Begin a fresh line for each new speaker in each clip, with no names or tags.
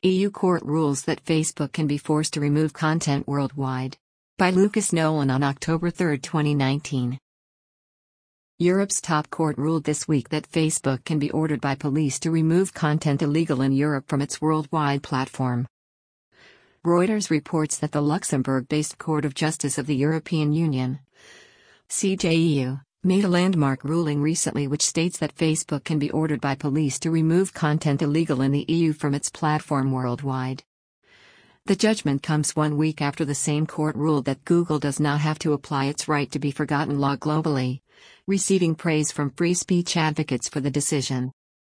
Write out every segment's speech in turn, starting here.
EU court rules that Facebook can be forced to remove content worldwide. By Lucas Nolan on October 3, 2019. Europe's top court ruled this week that Facebook can be ordered by police to remove content illegal in Europe from its worldwide platform. Reuters reports that the Luxembourg-based Court of Justice of the European Union, CJEU, made a landmark ruling recently which states that Facebook can be ordered by police to remove content illegal in the EU from its platform worldwide. The judgment comes 1 week after the same court ruled that Google does not have to apply its right to be forgotten law globally, receiving praise from free speech advocates for the decision.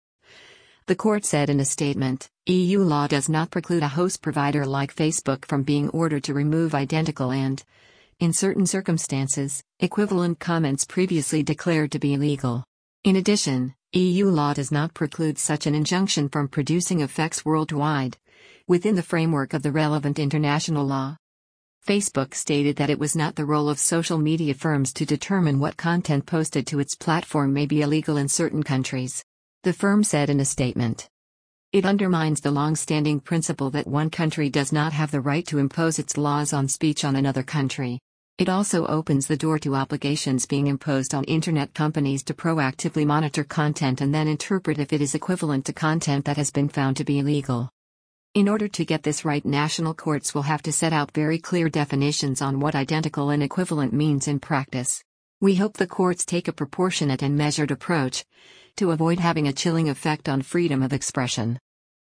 The court said in a statement, EU law does not preclude a host provider like Facebook from being ordered to remove identical and, in certain circumstances, equivalent comments previously declared to be illegal. In addition, EU law does not preclude such an injunction from producing effects worldwide, within the framework of the relevant international law. Facebook stated that it was not the role of social media firms to determine what content posted to its platform may be illegal in certain countries. The firm said in a statement. It undermines the long-standing principle that one country does not have the right to impose its laws on speech on another country. It also opens the door to obligations being imposed on internet companies to proactively monitor content and then interpret if it is equivalent to content that has been found to be illegal. In order to get this right, national courts will have to set out very clear definitions on what identical and equivalent means in practice. We hope the courts take a proportionate and measured approach to avoid having a chilling effect on freedom of expression.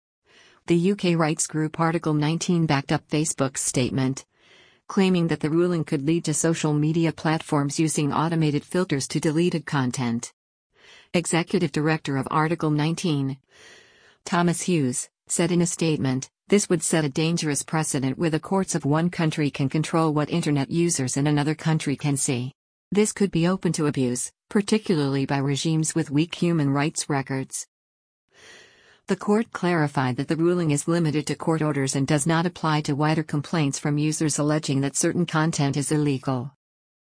The UK rights group Article 19 backed up Facebook's statement, claiming that the ruling could lead to social media platforms using automated filters to deleted content. Executive Director of Article 19, Thomas Hughes, said in a statement, "This would set a dangerous precedent where the courts of one country can control what internet users in another country can see. This could be open to abuse, particularly by regimes with weak human rights records." The court clarified that the ruling is limited to court orders and does not apply to wider complaints from users alleging that certain content is illegal.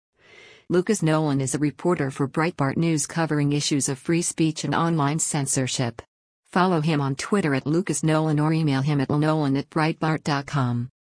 Lucas Nolan is a reporter for Breitbart News covering issues of free speech and online censorship. Follow him on Twitter @LucasNolan or email him at lnolan@breitbart.com.